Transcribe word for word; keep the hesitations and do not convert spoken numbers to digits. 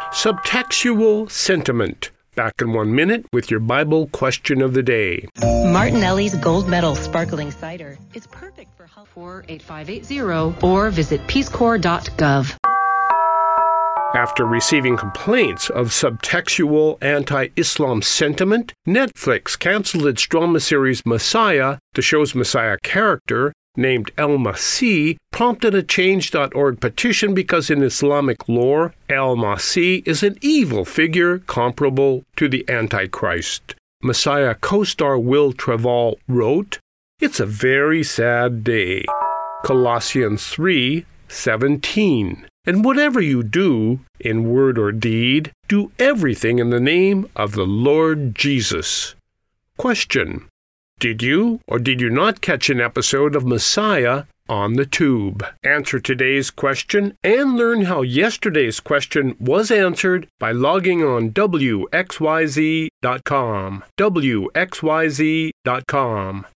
Subtextual sentiment. Back in one minute with your Bible question of the day. Martinelli's Gold Medal Sparkling Cider is perfect for four eight five eight zero or visit peace corps dot gov. After receiving complaints of subtextual anti-Islam sentiment, Netflix canceled its drama series Messiah. The show's Messiah character, named El-Masih, prompted a change dot org petition because in Islamic lore, El-Masih is an evil figure comparable to the Antichrist. Messiah co-star Will Trevall wrote, "It's a very sad day." Colossians three seventeen. And whatever you do, in word or deed, do everything in the name of the Lord Jesus. Question: did you or did you not catch an episode of Messiah on the tube? Answer today's question and learn how yesterday's question was answered by logging on W X Y Z dot com. W X Y Z dot com.